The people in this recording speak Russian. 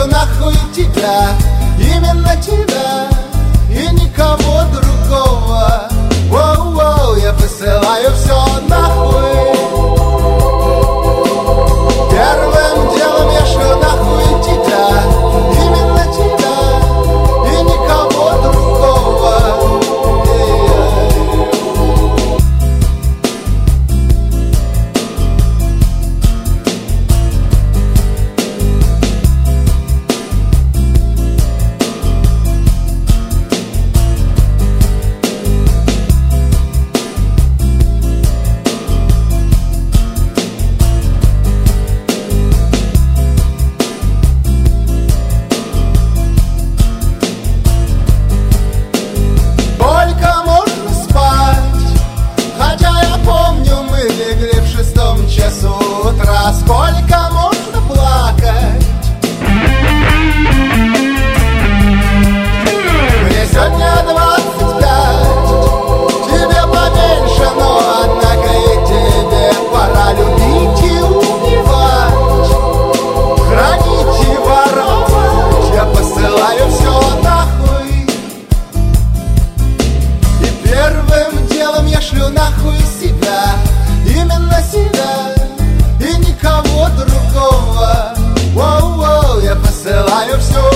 шлю нахуй тебя, именно тебя и никого другого. Воу-воу, я посылаю все нахуй. Первым делом я шлю нахуй тебя, именно тебя и никого другого. Сколько можно плакать? Мне сегодня 25, тебе поменьше, но однако и тебе пора любить и убивать, хранить и воровать. Я посылаю все нахуй. И первым делом я шлю нахуй себя, именно себя и никого другого. Воу-воу, я посылаю все